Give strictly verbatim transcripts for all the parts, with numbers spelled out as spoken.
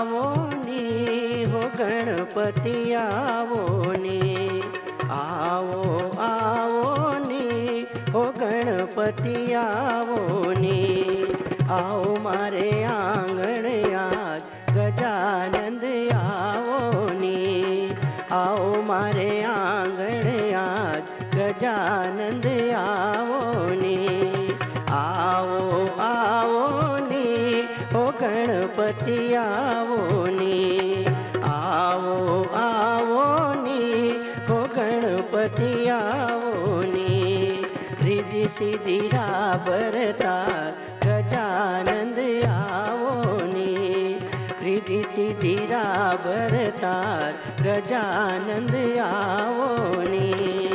आवो नी हो गणपति आवो नी, आवो आवो नी हो गणपति आवो नी। आओ मारे आंगण आज गजानंद आवो नी, आओ मारे आंगण आज गजानंद आवो नी। आओ आओ नी हो गणपति आवो नी, आओ आओ नी हो गणपति आवो नी। रिद्धि सिद्धि राबरता गजानंद आवो नी, रिद्धि सिद्धि राबरता गजानंद आवो नी।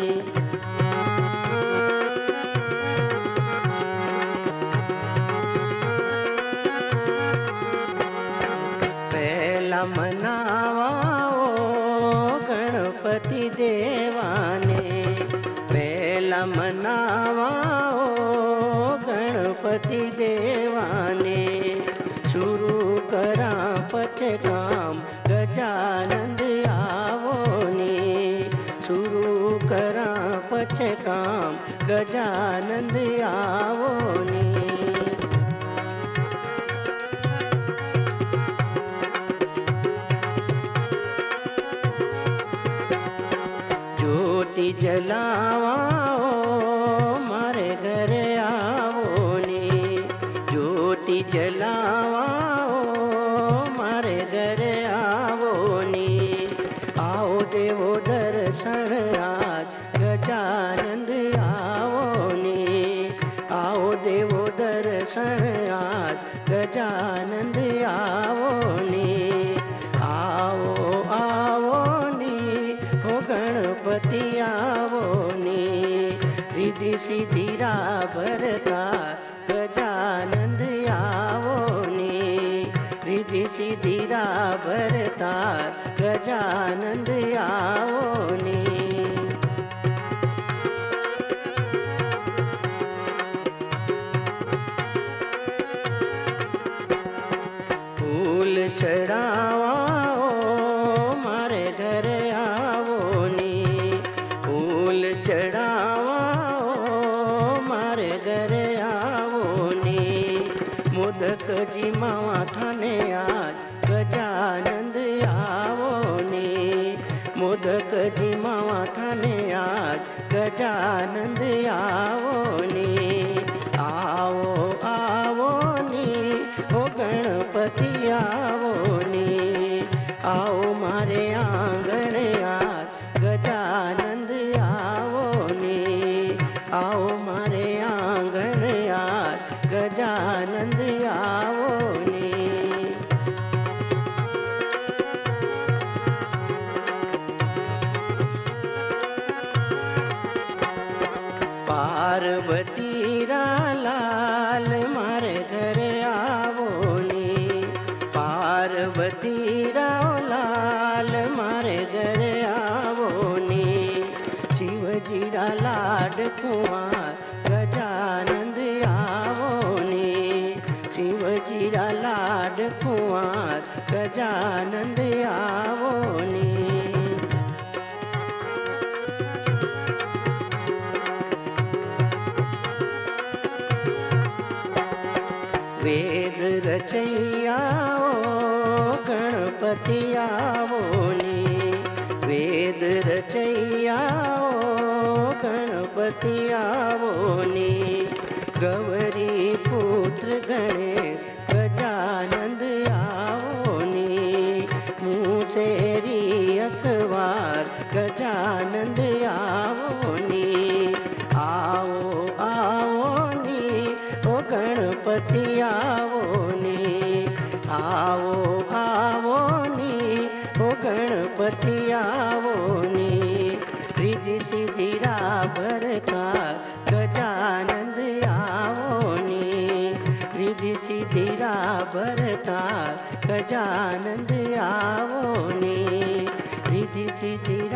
पहला मनावा ओ गणपति देवाने, पहला मनावा ओ गणपति देवाने। शुरू करा पचे काम गजानंद आवो नी, शुरू करा पचे काम गजानंद आवो नी। ज्योति जलावा ओ मारे घर आवो नी, ज्योति जलावा ओ मारे घर आवो नी। आओ देवो दर्शन आज गजानंद आवो नी, आओ देवो दर्शन आज गजानंद आवो नी। आओ आओ नी हो गणपति आवो नी, रिद्धि सिद्धि राबरता गजानंद आवो नी, रिद्धि सिद्धि राबरता गजानंद आवो नी। फूल चढ़ावा ओ मारे घर आवो नी, फूल चढ़ावा ओ मारे घर आवो नी। मोदक जी मावा थाने आज गजानंद आवो नी, मोदक जी मावा थाने आज गजानंद आवो नी। आओ आवो नी हो गणपति आवो नी, आओ मारे आंगण आज गजानंद आवो नी, आओ मारे आंगण आज गजानंद आवो नी। पार्वती रा लाल मारे घर आवो नी, पार्वती रा लाल मारे घर आवो नी। शिवजी रा लाड कुंवर गजानंद आवो नी, शिवजी रा लाड कुंवर गजानंद आवो नी। वेद रचैया ओ गणपति आवो नी, वेद रचैया ओ गणपति आवो नी। गौरी पुत्र गणेश गजानंद आवो नी, मुसेरी असवार गजानंद आवो नी। आओ आओ नी ओ गणपति आवो नी, आओ आवो नी ओ गणपति आवो नी। रिद्धि सिद्धि राबरता गजानंद आवो नी, रिद्धि सिद्धि राबरता गजानंद आवो नी, रिद्धि सिद्धि